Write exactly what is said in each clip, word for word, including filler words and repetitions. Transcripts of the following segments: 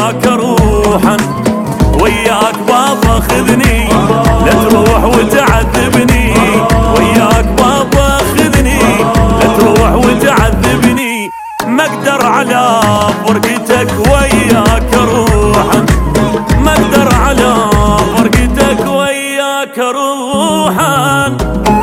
وياك روحا، وياك بابا خذني لا تروح وتعذبني، وياك بابا خذني لا تروح وتعذبني، ما اقدر على فرقتك وياك روحا، ما اقدر على فرقتك وياك روحا.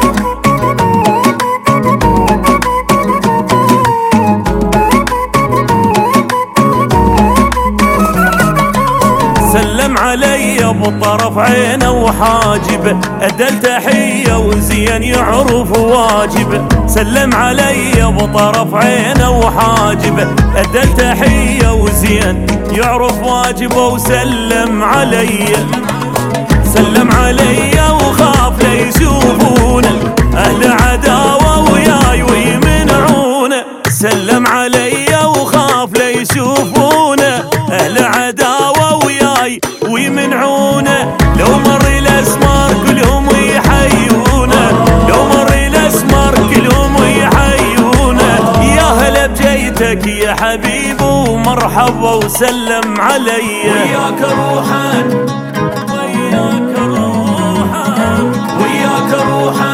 سلم علي بطرف عينه وحاجبه، أدى التحية وزين يعرف واجبه. سلم علي بطرف عينه وحاجبه، أدى التحية وزين يعرف واجبه. وسلم علي سلم علي وخاف ليشوفونه أهل عداوة وياي ويمنعونه. سلم علي وخاف ليشوفونه أهل عداوة وياي ويمنعونه. لو مر الأسمار كلهم يحيونه، لو مر الأسمار كلهم يحيونه. يا هلا بجيتك يا حبيب ومرحبا وسلم علي، وياك روحا وياك روحا وياك روحا